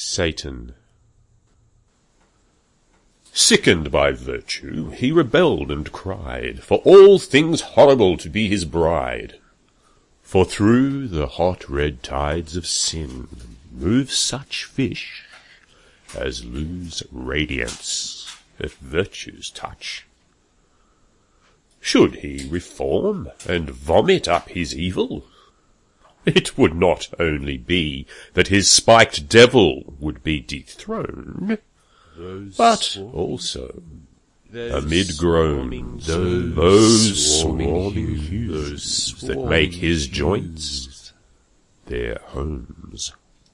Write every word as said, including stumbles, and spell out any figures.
Satan. Sickened by virtue, he rebelled and cried, for all things horrible to be his bride. For through the hot red tides of sin move such fish as lose radiance at virtue's touch. Should he reform and vomit up his evil, it would not only be that his spiked devil would be dethroned, those but also, amid groans, those, those swarming hues that make his joints their homes.